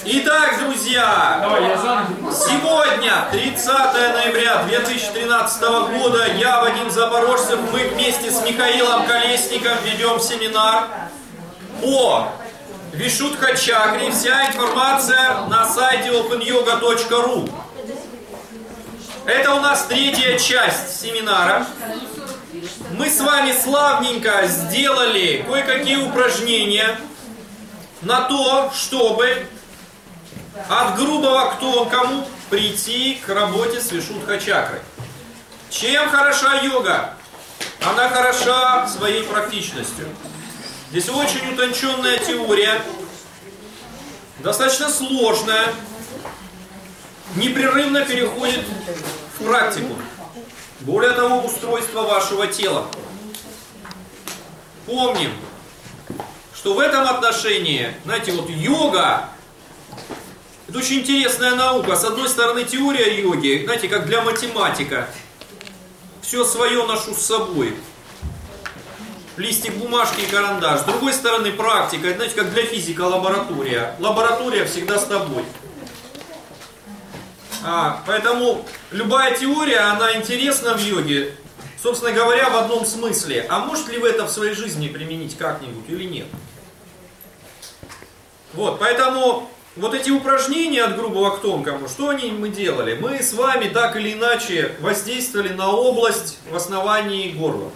Итак, друзья, сегодня, 30 ноября 2013 года, я, Вадим Запорожцев, мы вместе с Михаилом Колесником ведем семинар по Вишудха-чакре. Вся информация на сайте openyoga.ru. Это у нас третья часть семинара. Мы с вами славненько сделали кое-какие упражнения на то, чтобы от грубого к тонкому прийти к работе с Вишудха-чакрой. Чем хороша йога? Она хороша своей практичностью. Здесь очень утонченная теория, достаточно сложная, непрерывно переходит в практику. Более того, устройство вашего тела. Помним, что в этом отношении, знаете, вот йога — это очень интересная наука. С одной стороны, теория йоги, знаете, как для математика. Все свое ношу с собой. Листик бумажки и карандаш. С другой стороны, практика, знаете, как для физика лаборатория. Лаборатория всегда с тобой. Поэтому любая теория, она интересна в йоге, собственно говоря, в одном смысле. А можете ли вы это в своей жизни применить как-нибудь или нет? Вот, поэтому вот эти упражнения от грубого к тонкому, что мы делали? Мы с вами так или иначе воздействовали на область в основании горла.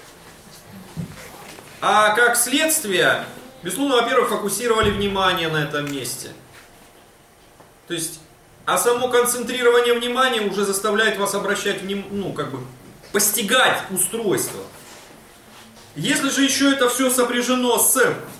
А как следствие, безусловно, во-первых, фокусировали внимание на этом месте. То есть, а само концентрирование внимания уже заставляет вас обращать постигать устройство. Если же еще это все сопряжено с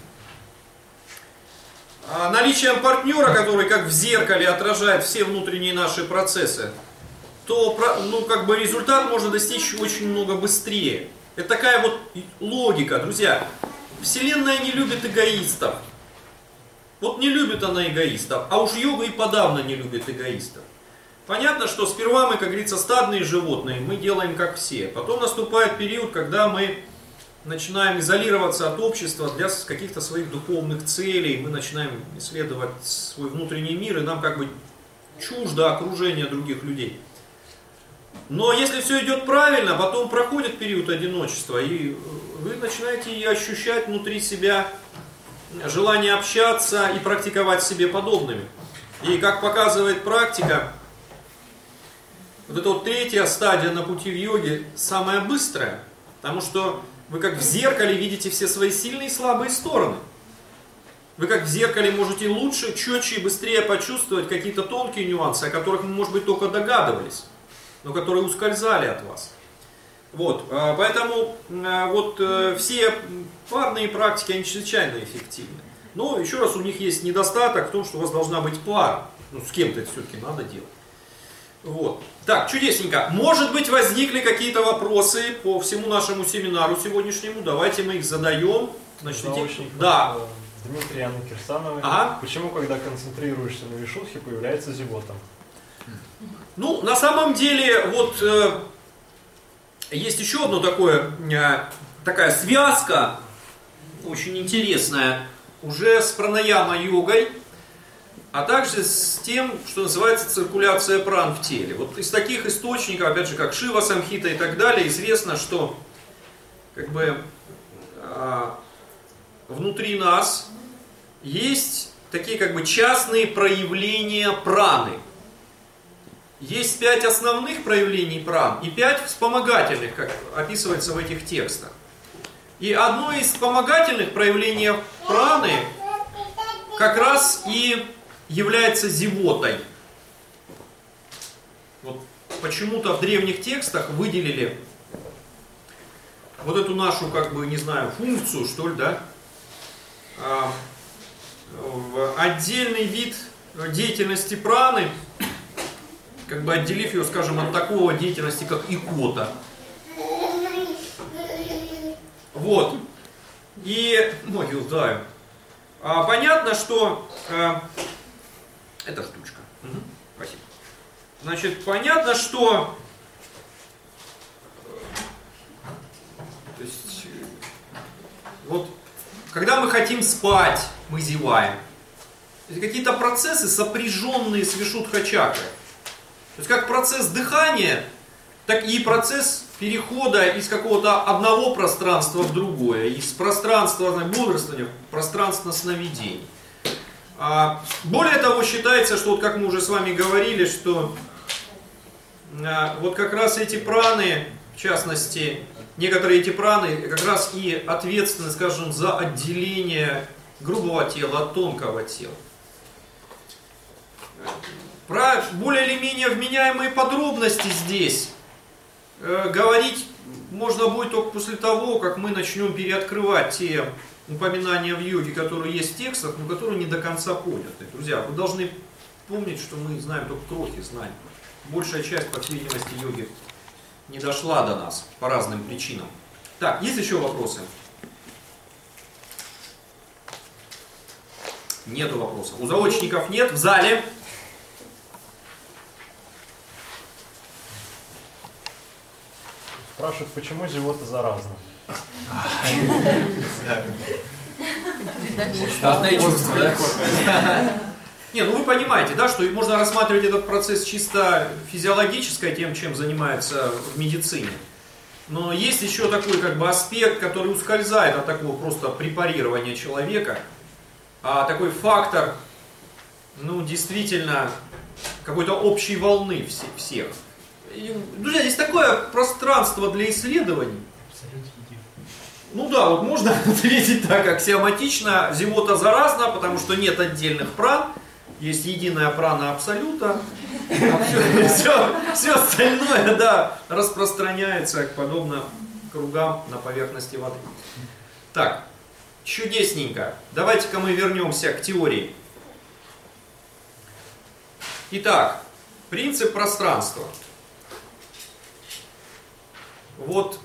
наличием партнера, который как в зеркале отражает все внутренние наши процессы, то результат можно достичь очень много быстрее. Это такая вот логика, друзья. Вселенная не любит эгоистов. Вот не любит она эгоистов, а уж йога и подавно не любит эгоистов. Понятно, что сперва мы, как говорится, стадные животные, мы делаем как все. Потом наступает период, когда мы начинаем изолироваться от общества для каких-то своих духовных целей. Мы начинаем исследовать свой внутренний мир, и нам как бы чуждо окружение других людей. Но если все идет правильно, потом проходит период одиночества, и вы начинаете ощущать внутри себя желание общаться и практиковать себе подобными. И как показывает практика, вот эта вот третья стадия на пути в йоге самая быстрая, потому что вы как в зеркале видите все свои сильные и слабые стороны. Вы как в зеркале можете лучше, четче и быстрее почувствовать какие-то тонкие нюансы, о которых мы, может быть, только догадывались, но которые ускользали от вас. Вот, поэтому все парные практики, они чрезвычайно эффективны. Но, еще раз, у них есть недостаток в том, что у вас должна быть пара. С кем-то это все-таки надо делать. Вот. Так, чудесненько. Может быть, возникли какие-то вопросы по всему нашему семинару сегодняшнему. Давайте мы их задаем. Да. Дмитрий Анны Кирсановой. Почему, когда концентрируешься на вишудхе, появляется зевота? На самом деле, есть еще одно такая связка, очень интересная, уже с пранаяма-йогой, а также с тем, что называется циркуляция пран в теле. Вот из таких источников, опять же, как Шива Самхита и так далее, известно, что внутри нас есть такие частные проявления праны. Есть 5 основных проявлений пран и 5 вспомогательных, как описывается в этих текстах. И одно из вспомогательных проявлений праны как раз и является зевотой. Вот почему-то в древних текстах выделили вот эту нашу, функцию, что ли, да, в отдельный вид деятельности праны, отделив ее, скажем, от такого деятельности, как икота. Вот. И ноги ударим. Понятно, что эта штучка. Спасибо. Значит, понятно, что когда мы хотим спать, мы зеваем. какие-то процессы, сопряженные с Вишудха-чакрой. То есть как процесс дыхания, так и процесс перехода из какого-то одного пространства в другое, из пространства бодрствования в пространство сновидений. Более того, считается, что, вот как мы уже с вами говорили, что вот как раз эти праны, в частности, некоторые эти праны как раз и ответственны, скажем, за отделение грубого тела от тонкого тела. Про более или менее вменяемые подробности здесь говорить можно будет только после того, как мы начнем переоткрывать те упоминания в йоге, которые есть в текстах, но которые не до конца поняты. Друзья, вы должны помнить, что мы знаем только крохи знаний. Большая часть, по всей видимости, йоги не дошла до нас по разным причинам. Так, есть еще вопросы? Нету вопросов. У заочников нет. В зале? Спрашивают, почему зевота заразна? Штатное чувство, да? Не, ну вы понимаете, да, что можно рассматривать этот процесс чисто физиологической, тем, чем занимается в медицине. Но есть еще такой как бы аспект, который ускользает от такого просто препарирования человека. А такой фактор, ну, действительно, какой-то общей волны всех. Друзья, здесь такое пространство для исследований. Ну да, вот можно ответить так, аксиоматично, зевота заразна, потому что нет отдельных пран, есть единая прана абсолюта, все остальное, да, распространяется подобно кругам на поверхности воды. Так, чудесненько. Давайте-ка мы вернемся к теории. Итак, принцип пространства. Вот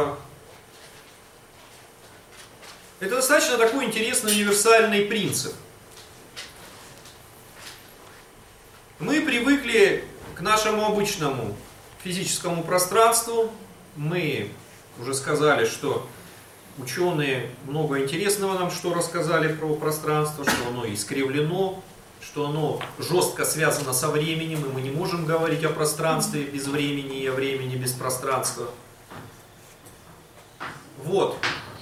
это достаточно такой интересный универсальный принцип. Мы привыкли к нашему обычному физическому пространству. Мы уже сказали, что ученые много интересного нам что рассказали про пространство, что оно искривлено, что оно жестко связано со временем, и мы не можем говорить о пространстве без времени и о времени без пространства. Вот.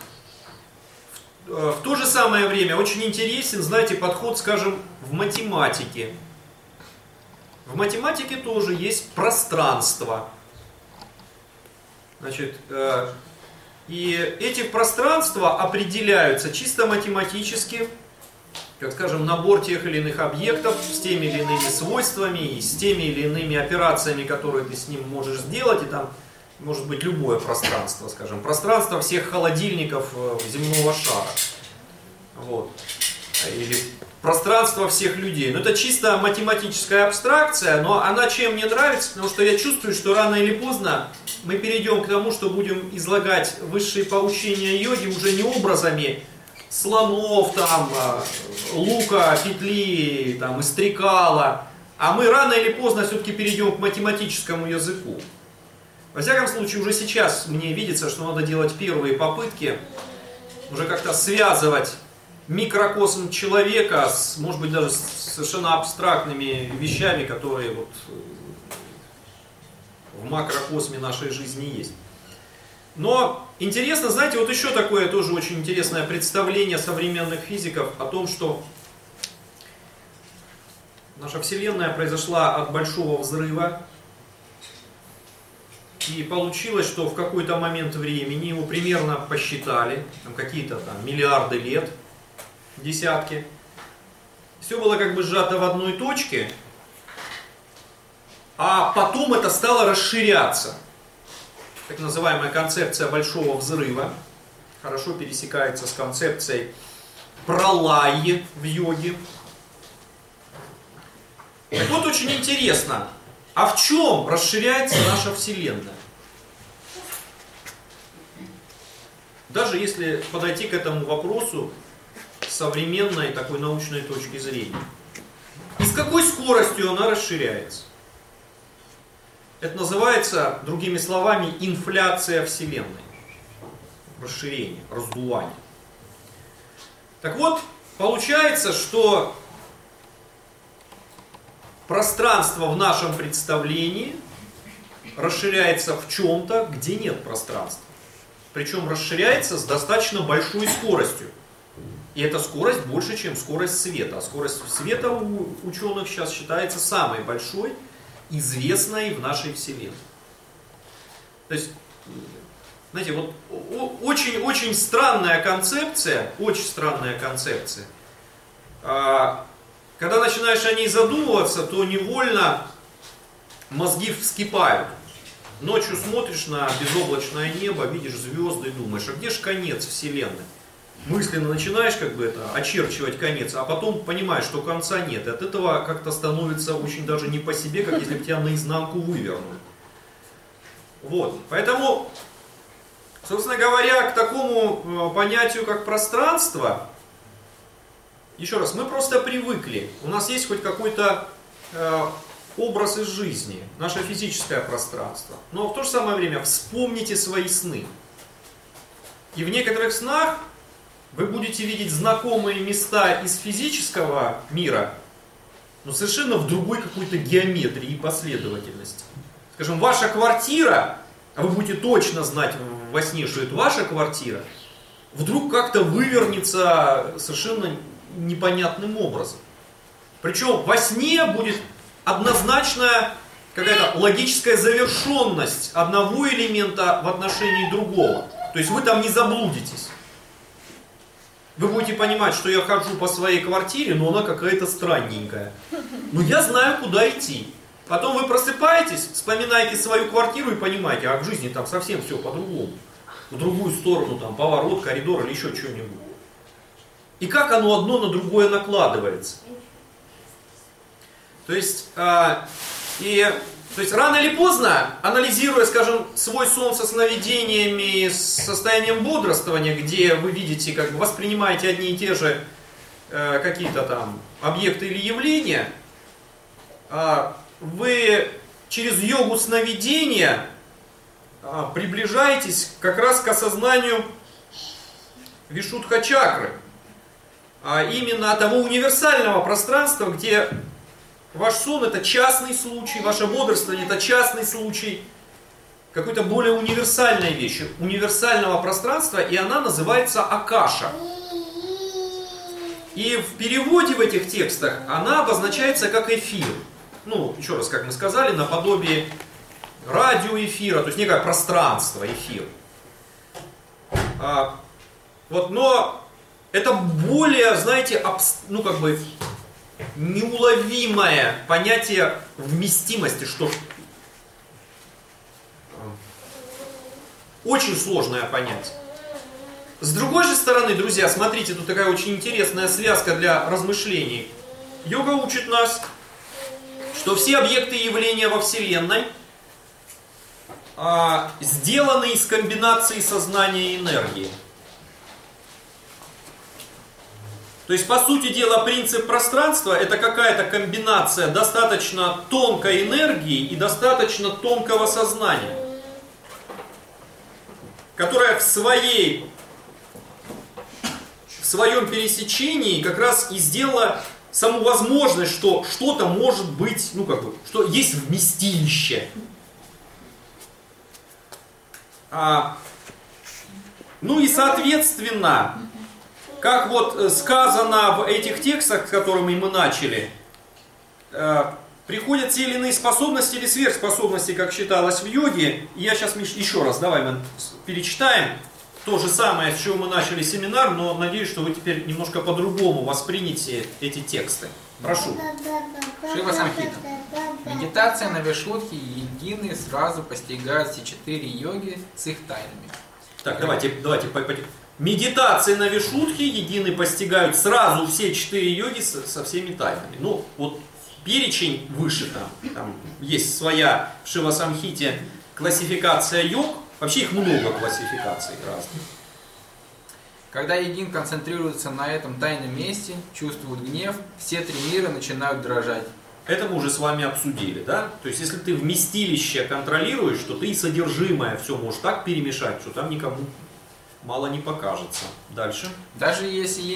В то же самое время очень интересен, знаете, подход, скажем, в математике. В математике тоже есть пространство. Значит, и эти пространства определяются чисто математически, как скажем, набор тех или иных объектов с теми или иными свойствами и с теми или иными операциями, которые ты с ним можешь сделать, и там может быть любое пространство, скажем, пространство всех холодильников земного шара, вот, или пространство всех людей. Но это чисто математическая абстракция, но она чем мне нравится, потому что я чувствую, что рано или поздно мы перейдем к тому, что будем излагать высшие поучения йоги уже не образами слонов, там, лука, петли, там, и стрекала, а мы рано или поздно все-таки перейдем к математическому языку. Во всяком случае, уже сейчас мне видится, что надо делать первые попытки, уже как-то связывать микрокосм человека с, может быть, даже с совершенно абстрактными вещами, которые вот в макрокосме нашей жизни есть. Но интересно, знаете, вот еще такое тоже очень интересное представление современных физиков о том, что наша Вселенная произошла от большого взрыва, и получилось, что в какой-то момент времени, его примерно посчитали, там какие-то там миллиарды лет, десятки, все было как бы сжато в одной точке, а потом это стало расширяться. Так называемая концепция большого взрыва хорошо пересекается с концепцией пралайи в йоге. Так вот, очень интересно, а в чем расширяется наша Вселенная? Даже если подойти к этому вопросу с современной такой научной точки зрения. И с какой скоростью она расширяется? Это называется, другими словами, инфляция Вселенной. Расширение, раздувание. Так вот, получается, что пространство в нашем представлении расширяется в чем-то, где нет пространства. Причем расширяется с достаточно большой скоростью. И эта скорость больше, чем скорость света. А скорость света у ученых сейчас считается самой большой, известной в нашей Вселенной. То есть, знаете, вот очень странная концепция, Когда начинаешь о ней задумываться, то невольно мозги вскипают. Ночью смотришь на безоблачное небо, видишь звезды и думаешь, а где же конец Вселенной? Мысленно начинаешь очерчивать конец, а потом понимаешь, что конца нет. И от этого как-то становится очень даже не по себе, как если бы тебя наизнанку вывернули. Вот. Поэтому, собственно говоря, к такому понятию, как пространство, еще раз, мы просто привыкли. У нас есть хоть какой-то образ из жизни, наше физическое пространство. Но в то же самое время вспомните свои сны. И в некоторых снах вы будете видеть знакомые места из физического мира, но совершенно в другой какой-то геометрии и последовательности. Скажем, ваша квартира, а вы будете точно знать во сне, что это ваша квартира, вдруг как-то вывернется совершенно непонятным образом. Причем во сне будет однозначная какая-то логическая завершенность одного элемента в отношении другого. То есть вы там не заблудитесь. Вы будете понимать, что я хожу по своей квартире, но она какая-то странненькая. Но я знаю, куда идти. Потом вы просыпаетесь, вспоминаете свою квартиру и понимаете, а в жизни там совсем все по-другому. В другую сторону, там, поворот, коридор или еще что-нибудь. И как оно одно на другое накладывается. То есть рано или поздно, анализируя, скажем, свой сон со сновидениями, с состоянием бодрствования, где вы видите, как бы воспринимаете одни и те же какие-то там объекты или явления, вы через йогу сновидения приближаетесь как раз к осознанию вишудха-чакры, а именно того универсального пространства, где ваш сон это частный случай, ваше бодрствование это частный случай, какой-то более универсальной вещи, универсального пространства, и она называется акаша. И в переводе в этих текстах она обозначается как эфир. Ну, еще раз, как мы сказали, наподобие радиоэфира, то есть некое пространство, эфир. Но это более, знаете, неуловимое понятие вместимости, что очень сложное понятие. С другой же стороны, друзья, смотрите, тут такая очень интересная связка для размышлений. Йога учит нас, что все объекты и явления во Вселенной сделаны из комбинации сознания и энергии. То есть, по сути дела, принцип пространства это какая-то комбинация достаточно тонкой энергии и достаточно тонкого сознания, которая в своем пересечении как раз и сделала саму возможность, что что-то может быть, что есть вместилище. И соответственно, как вот сказано в этих текстах, с которыми мы начали, приходят те или иные способности или сверхспособности, как считалось в йоге. И я сейчас, Миш, еще раз, давай мы перечитаем то же самое, с чего мы начали семинар, но надеюсь, что вы теперь немножко по-другому воспримете эти тексты. Прошу. Шива Самхита. Медитация на Вишудхи едины сразу постигают все 4 йоги с их тайнами. Так, давайте. Медитации на Вишудхи едины постигают сразу все 4 йоги со всеми тайнами. Ну, вот перечень выше там есть своя в Шива Самхите классификация йог. Вообще их много классификаций разных. Когда един концентрируется на этом тайном месте, чувствует гнев, все 3 мира начинают дрожать. Это мы уже с вами обсудили, да? То есть, если ты вместилище контролируешь, то ты и содержимое все можешь так перемешать, что там никому мало не покажется. Дальше. Даже если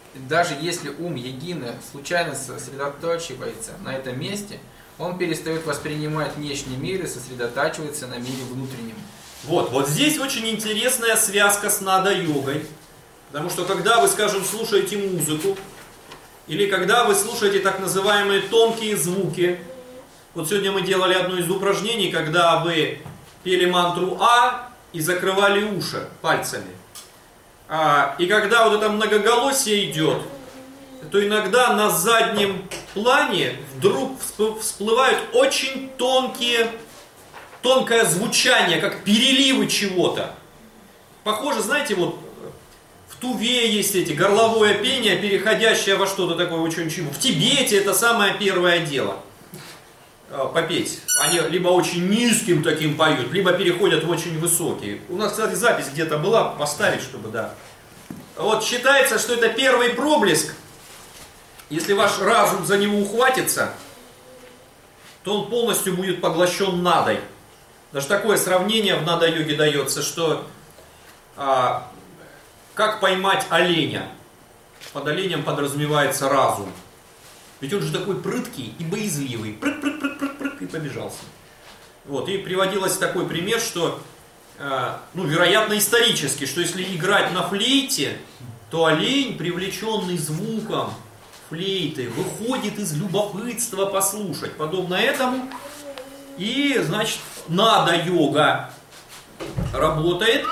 даже если ум йогины случайно сосредотачивается на этом месте, он перестает воспринимать внешний мир и сосредотачивается на мире внутреннем. Вот здесь очень интересная связка с нада-йогой. Потому что когда вы, скажем, слушаете музыку, или когда вы слушаете так называемые тонкие звуки, вот сегодня мы делали одно из упражнений, когда вы пели мантру А и закрывали уши пальцами. И когда вот это многоголосие идет, то иногда на заднем плане вдруг всплывают очень тонкое звучание, как переливы чего-то. Похоже, знаете, вот в Туве есть эти горловое пение, переходящее во что-то такое очень. В Тибете это самое первое дело. Попеть. Они либо очень низким таким поют, либо переходят в очень высокие. У нас, кстати, запись где-то была, поставить, чтобы, да. Вот считается, что это первый проблеск. Если ваш разум за него ухватится, то он полностью будет поглощен надой. Даже такое сравнение в нада-йоге дается, что как поймать оленя. Под оленем подразумевается разум. Ведь он же такой прыткий и боязливый. Прыг, и побежался. Вот, и приводилось такой пример, что, вероятно, исторически, что если играть на флейте, то олень, привлеченный звуком флейты, выходит из любопытства послушать. Подобно этому. И, значит, нада-йога работает.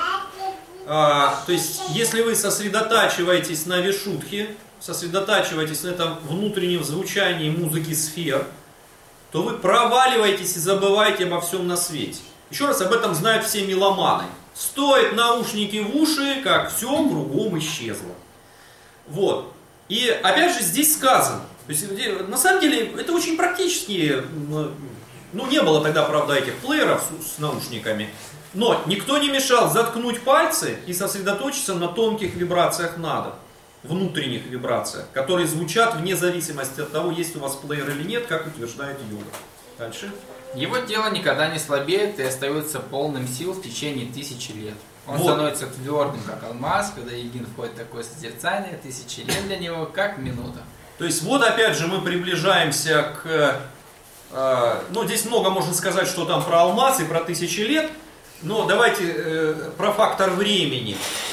То есть, если вы сосредотачиваетесь на вишудхе, сосредотачиваетесь на этом внутреннем звучании музыки сфер, то вы проваливаетесь и забываете обо всем на свете. Еще раз, об этом знают все меломаны. Стоит наушники в уши, как все кругом исчезло. Вот. И опять же здесь сказано, то есть, на самом деле это очень практически, не было тогда, правда, этих плееров с наушниками, но никто не мешал заткнуть пальцы и сосредоточиться на тонких вибрациях нада, внутренних вибрациях, которые звучат вне зависимости от того, есть у вас плеер или нет, как утверждает йога. Дальше. Его тело никогда не слабеет и остается полным сил в течение 1000 лет. Он становится твердым, как алмаз, когда йогин входит в такое созерцание, 1000 лет для него как минута. То есть вот опять же мы приближаемся к... здесь много можно сказать, что там про алмаз и про 1000 лет, но давайте про фактор времени.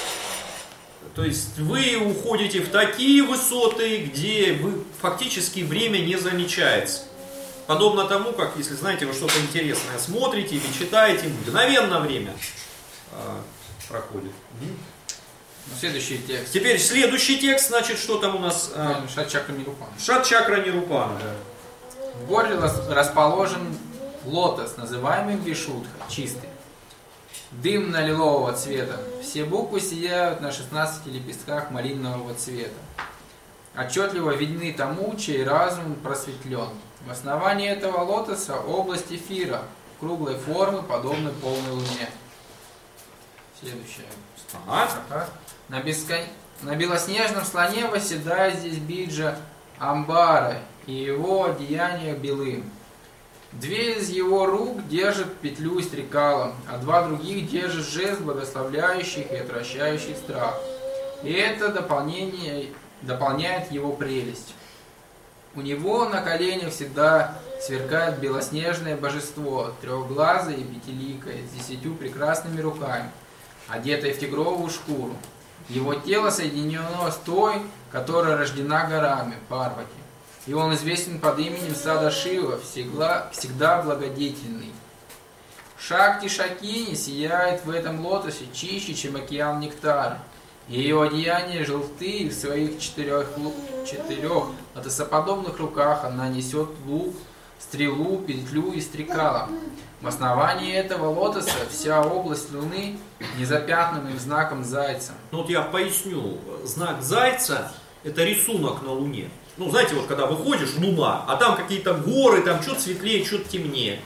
То есть вы уходите в такие высоты, где фактически время не замечается. Подобно тому, как, если знаете, вы что-то интересное смотрите или читаете, мгновенно время проходит. Следующий текст. Теперь следующий текст, значит, что там у нас? Шат-чакра Нирупана. Шат-чакра Нирупана, да. В горле расположен лотос, называемый вишудха, чистый. Дым лилового цвета. Все буквы сияют на 16 лепестках малинового цвета. Отчетливо видны тому, чей разум просветлен. В основании этого лотоса область эфира, круглой формы, подобной полной луне. Следующая строка. На белоснежном слоне восседает здесь биджа Амбара, и его одеяния белы. 2 из его рук держат петлю с трикалом, а 2 других держат жест, благословляющих и отвращающий страх. И это дополняет его прелесть. У него на коленях всегда сверкает белоснежное божество, трехглазое и пятиликое, с 10 прекрасными руками, одетое в тигровую шкуру. Его тело соединено с той, которая рождена горами, Парвати. И он известен под именем Сада Шива, всегда благодетельный. Шакти Шакини сияет в этом лотосе чище, чем океан нектара. Ее одеяния желтые, в своих 4 лотосоподобных руках она несет лук, стрелу, петлю и стрекала. В основании этого лотоса вся область Луны незапятнанным знаком зайца. Я поясню. Знак зайца – это рисунок на Луне. Знаете, вот когда выходишь, Луна, а там какие-то горы, там что-то светлее, что-то темнее.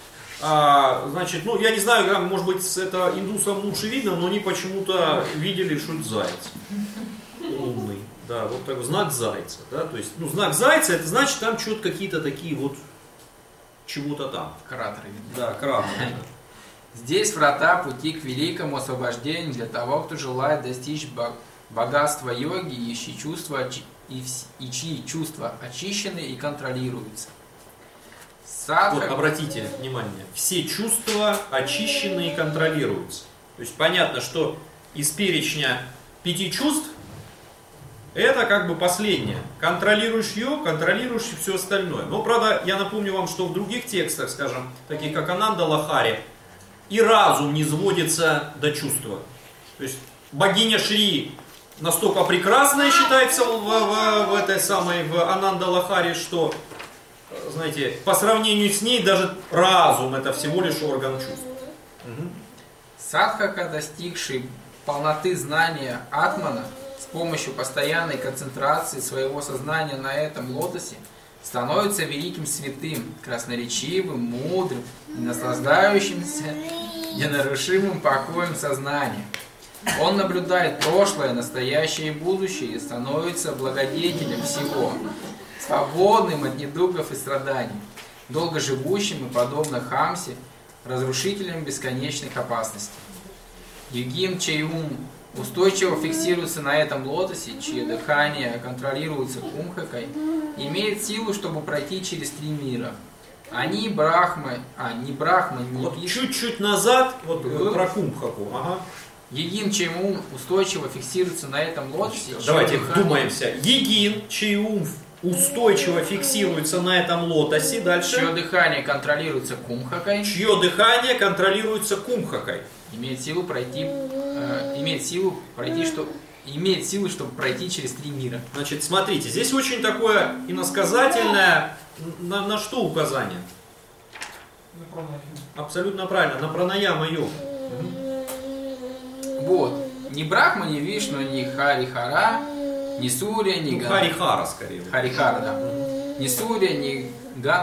Значит, я не знаю, может быть, это индусам лучше видно, но они почему-то видели, что это заяц лунный. Да, вот такой знак зайца. Да? То есть, знак зайца, это значит, там что-то какие-то такие вот, чего-то там. Кратеры. Да, кратеры. Здесь врата пути к великому освобождению для того, кто желает достичь богатство йоги и чьи чувства очищены и контролируются. Вот обратите внимание, все чувства очищены и контролируются. То есть понятно, что из перечня 5 чувств это как бы последнее. Контролируешь ее, контролируешь все остальное. Но, правда, я напомню вам, что в других текстах, скажем, таких как Ананда Лахари, и разум не сводится до чувства. То есть богиня Шри настолько прекрасная считается в этой самой, в Ананда Лахари, что, знаете, по сравнению с ней даже разум это всего лишь орган чувств. Садхака, достигший полноты знания Атмана, с помощью постоянной концентрации своего сознания на этом лотосе, становится великим святым, красноречивым, мудрым, наслаждающимся ненарушимым покоем сознания. Он наблюдает прошлое, настоящее и будущее и становится благодетелем всего, свободным от недугов и страданий, долгоживущим и, подобно Хамсе, разрушителем бесконечных опасностей. Югим, чей ум устойчиво фиксируется на этом лотосе, чье дыхание контролируется кумхакой, имеет силу, чтобы пройти через 3 мира. Они не Брахма, не вот чуть-чуть назад, вот про кумхаку. Ага. Егин, чей ум устойчиво фиксируется на этом лотосе. Давайте вдумаемся. Егин, чей ум устойчиво фиксируется на этом лотосе. Дальше. Чье дыхание контролируется кумхакой. Чье дыхание контролируется кумхакой. Имеет силу, чтобы пройти через 3 мира. Значит, смотрите, здесь очень такое иносказательное, на что указание? На пранаяму. Абсолютно правильно, на пранаяму-йогу. Вот. Ни Брахма, ни Вишну, ни Харихара, ни Сурья, ни Харихара, скорее. Харихара, да. Ни Сурья, ни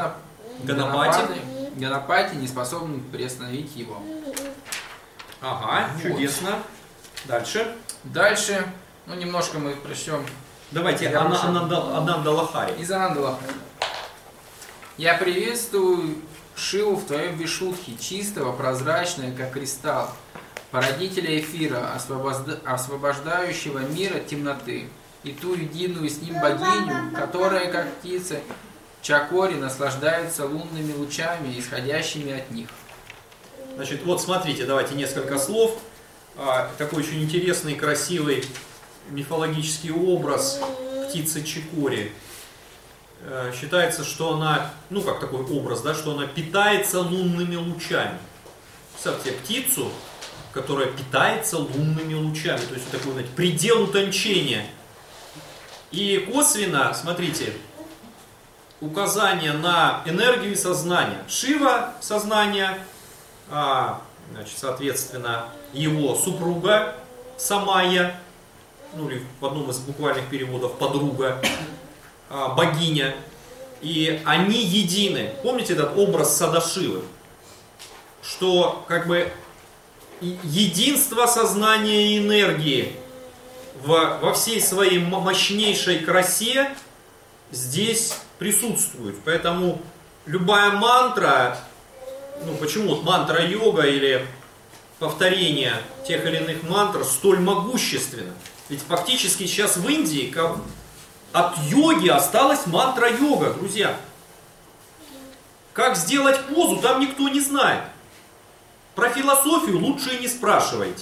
Ганапати не способны приостановить его. Ага, вот. Чудесно. Дальше. Дальше, немножко мы прочтем. Давайте Ананда Лахари. Из Ананда Лахари. Я приветствую Шиву в твоем вишудхе, чистого, прозрачного, как кристалл, породителя эфира, освобождающего мир от темноты, и ту единую с ним богиню, которая, как птица Чакори, наслаждается лунными лучами, исходящими от них. Значит, вот смотрите, давайте несколько слов. Такой очень интересный, красивый мифологический образ птицы Чакори. Считается, что она, как такой образ, да, что она питается лунными лучами. Представьте, птицу, которая питается лунными лучами. То есть такой, знаете, предел утончения. И косвенно, смотрите, указание на энергию сознания. Шива – сознание, значит, соответственно, его супруга Самая, или в одном из буквальных переводов подруга, богиня. И они едины. Помните этот образ Садашивы? Что как бы единство сознания и энергии во всей своей мощнейшей красе здесь присутствует. Поэтому любая мантра, почему вот мантра йога или повторение тех или иных мантр столь могущественно? Ведь фактически сейчас в Индии от йоги осталась мантра йога, друзья. Как сделать позу, там никто не знает. Про философию лучше и не спрашивайте.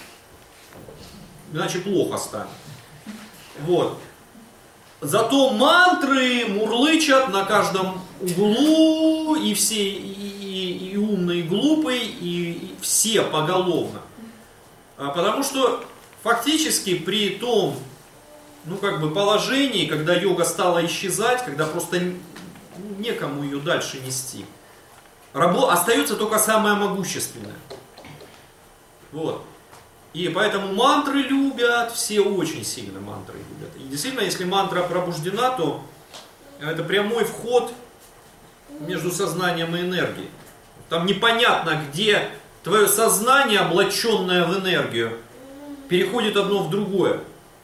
Иначе плохо станет. Вот. Зато мантры мурлычат на каждом углу, и все, и умные, и глупые, и все поголовно. Потому что фактически при том, положении, когда йога стала исчезать, когда просто некому ее дальше нести, остается только самое могущественное. Вот. И поэтому мантры любят, все очень сильно мантры любят. И действительно, если мантра пробуждена, то это прямой вход между сознанием и энергией. Там непонятно, где твое сознание, облаченное в энергию, переходит одно в другое.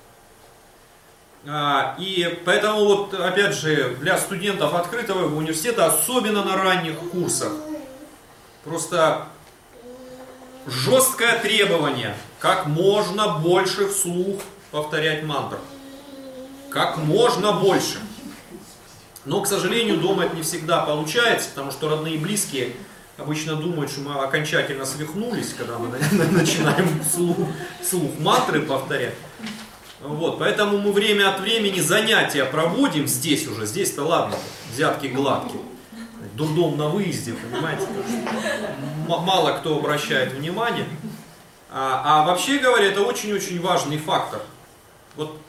И поэтому, опять же, для студентов открытого университета, особенно на ранних курсах, просто жесткое требование, как можно больше вслух повторять мантр. Как можно больше. Но, к сожалению, дома это не всегда получается, потому что родные и близкие обычно думают, что мы окончательно свихнулись, когда мы начинаем вслух мантры повторять. Вот, поэтому мы время от времени занятия проводим здесь уже. Здесь-то ладно, взятки гладкие. Дурдом на выезде, понимаете? Мало кто обращает внимание. А вообще говоря, это очень-очень важный фактор. Вот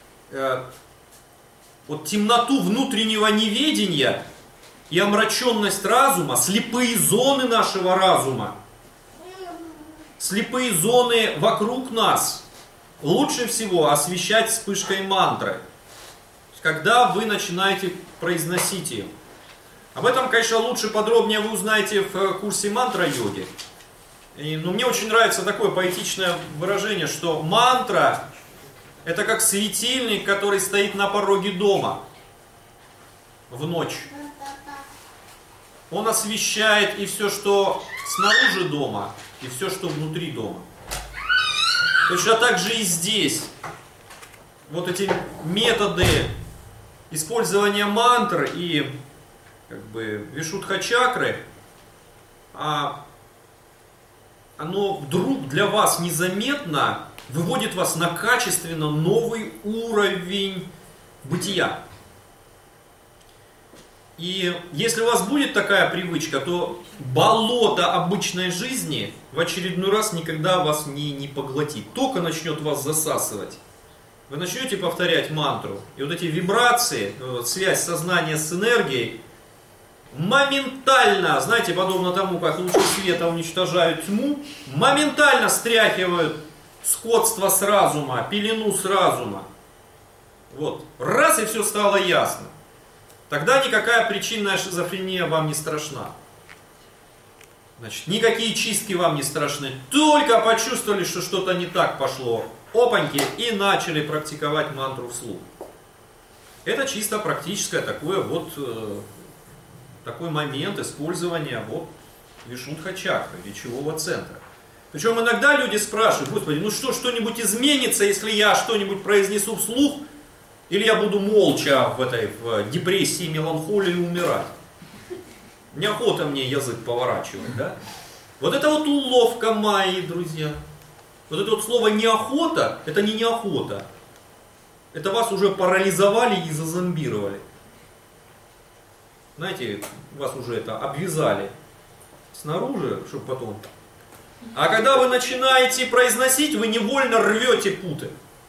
темноту внутреннего неведения и омраченность разума, слепые зоны нашего разума, слепые зоны вокруг нас лучше всего освещать вспышкой мантры, когда вы начинаете произносить ее. Об этом, конечно, лучше подробнее вы узнаете в курсе мантра-йоги. Но мне очень нравится такое поэтичное выражение, что мантра — это как светильник, который стоит на пороге дома в ночь. Он освещает и все, что снаружи дома, и все, что внутри дома. Точно так же и здесь. Вот эти методы использования мантр и вишудха-чакры, оно вдруг для вас незаметно выводит вас на качественно новый уровень бытия. И если у вас будет такая привычка, то болото обычной жизни в очередной раз никогда вас не поглотит. Только начнет вас засасывать. Вы начнете повторять мантру, и вот эти вибрации, связь сознания с энергией, моментально, знаете, подобно тому, как лучи света уничтожают тьму, моментально стряхивают сходство с разума, пелену с разума. Вот. Раз, и все стало ясно. Тогда никакая причинная шизофрения вам не страшна. Значит, никакие чистки вам не страшны. Только почувствовали, что что-то не так пошло. Опаньки, и начали практиковать мантру вслух. Это чисто практическое такой момент использования вишудха-чакры, речевого центра. Причем иногда люди спрашивают: Господи, что-нибудь изменится, если я что-нибудь произнесу вслух, или я буду молча в депрессии, меланхолии умирать? Неохота мне язык поворачивать, да? Вот это вот уловка майи, друзья. Вот это вот слово неохота, это не неохота. Это вас уже парализовали и зазомбировали. Знаете, вас уже это обвязали снаружи, чтобы потом. А когда вы начинаете произносить, вы невольно рвете путы.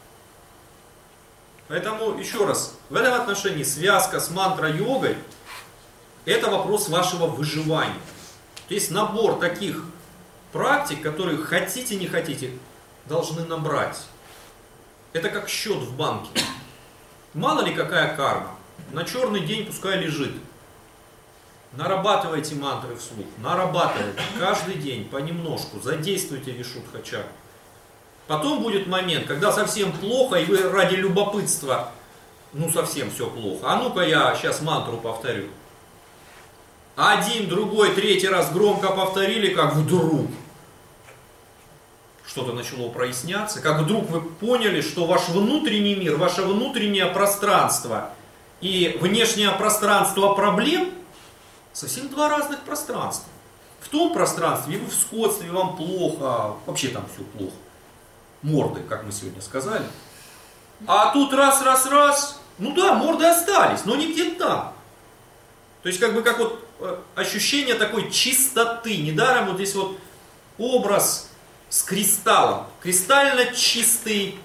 Поэтому, еще раз, в этом отношении связка с мантра-йогой — это вопрос вашего выживания. То есть набор таких практик, которые хотите, не хотите, должны набрать. Это как счет в банке. Мало ли какая карма. На черный день пускай лежит. Нарабатывайте мантры вслух. Нарабатывайте каждый день понемножку. Задействуйте вишудха-чакру. Потом будет момент, когда совсем плохо, и вы ради любопытства, совсем все плохо. А ну-ка я сейчас мантру повторю. Один, другой, третий раз громко повторили, как вдруг что-то начало проясняться, как вдруг вы поняли, что ваш внутренний мир, ваше внутреннее пространство и внешнее пространство проблем совсем два разных пространства. В том пространстве вы в скотстве, вам плохо, вообще там все плохо. Морды, как мы сегодня сказали. А тут раз, морды остались, но не где-то там. То есть как ощущение такой чистоты. Недаром вот здесь вот образ с кристаллом. Кристально чистый,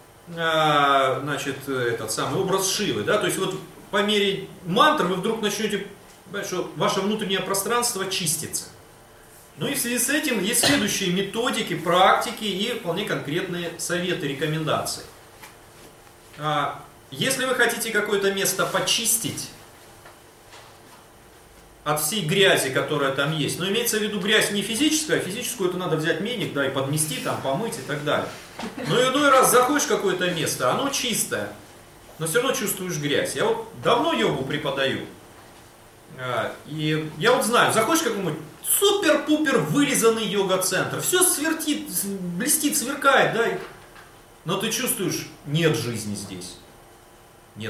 этот самый образ Шивы. Да? То есть вот по мере мантр вы вдруг начнете понимать, что ваше внутреннее пространство чистится. Ну и в связи с этим есть следующие методики, практики и вполне конкретные советы, рекомендации. Если вы хотите какое-то место почистить от всей грязи, которая там есть, но имеется в виду грязь не физическая, физическую это надо взять веник, да, и подмести, там, помыть и так далее. Но иной раз заходишь в какое-то место, оно чистое, но все равно чувствуешь грязь. Я вот давно йогу преподаю. И я вот знаю, заходишь в какой-нибудь супер-пупер вылизанный йога-центр, все свертит, блестит, сверкает, да, но ты чувствуешь, нет жизни здесь. Нет.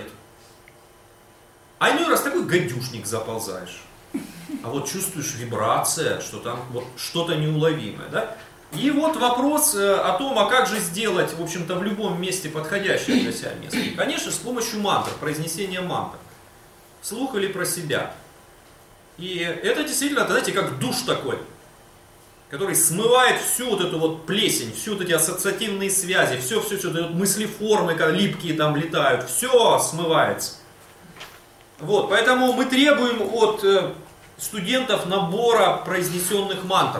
А иной раз такой гадюшник заползаешь. А вот чувствуешь вибрация, что там вот что-то неуловимое, да? И вот вопрос о том, а как же сделать, в общем-то, в любом месте подходящее для себя место. Конечно, с помощью мантр, произнесения мантр. Вслух или про себя. И это действительно, знаете, как душ такой, который смывает всю вот эту вот плесень, всю вот эти ассоциативные связи, все вот мыслеформы, когда липкие там летают, все смывается. Вот, поэтому мы требуем от студентов набора произнесенных мантр.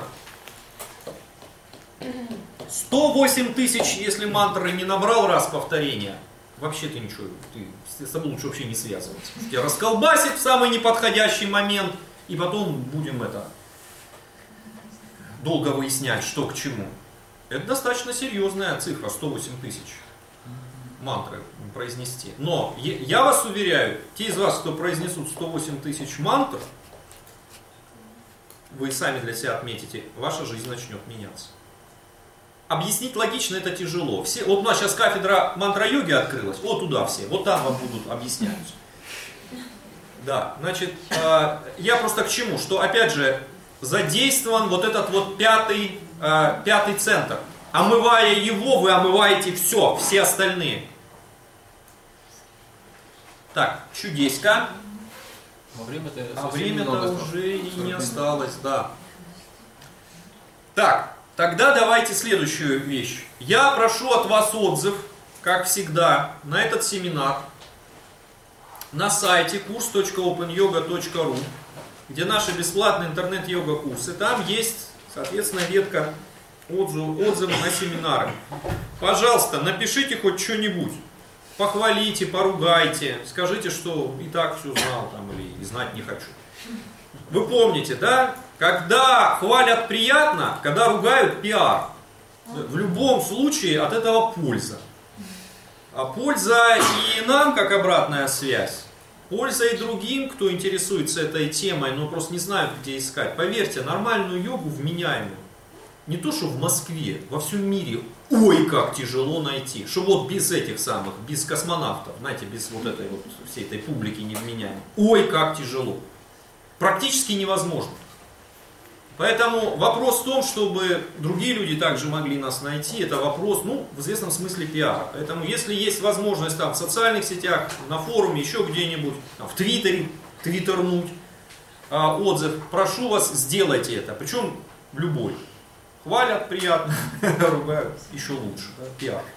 108 тысяч, если мантры не набрал раз повторения, вообще ты ничего, ты с тобой лучше вообще не связываться. Тебя расколбасит в самый неподходящий момент, и потом будем долго выяснять, что к чему. Это достаточно серьезная цифра, 108 тысяч мантры произнести. Но я вас уверяю, те из вас, кто произнесут 108 тысяч мантр, вы сами для себя отметите, ваша жизнь начнет меняться. Объяснить логично это тяжело. Вот у нас сейчас кафедра мантра-йоги открылась, вот туда все, вот там вам будут объяснять. Да, значит, я просто к чему, что опять же задействован вот этот вот пятый центр. Омывая его, вы омываете все остальные. Так, чудеска. Время-то уже и не осталось, да. Так, тогда давайте следующую вещь. Я прошу от вас отзыв, как всегда, на этот семинар на сайте kurs.openyoga.ru, где наши бесплатные интернет-йога-курсы. Там есть, соответственно, ветка отзывы на семинары. Пожалуйста, напишите хоть что-нибудь. Похвалите, поругайте, скажите, что и так все знал там, или и знать не хочу. Вы помните, да? Когда хвалят приятно, когда ругают пиар. В любом случае от этого польза. А польза и нам, как обратная связь. Польза и другим, кто интересуется этой темой, но просто не знают, где искать. Поверьте, нормальную йогу вменяемую. Не то, что в Москве, во всем мире, ой, как тяжело найти. Что вот без этих самых, без космонавтов, знаете, без вот этой вот всей этой публики невменяемой. Ой, как тяжело. Практически невозможно. Поэтому вопрос в том, чтобы другие люди также могли нас найти, это вопрос, в известном смысле пиара. Поэтому если есть возможность там в социальных сетях, на форуме, еще где-нибудь, в Твиттере, твиттернуть отзыв, прошу вас, сделайте это. Причем любой. Хвалят приятно, ругают еще лучше. Да? Пиар.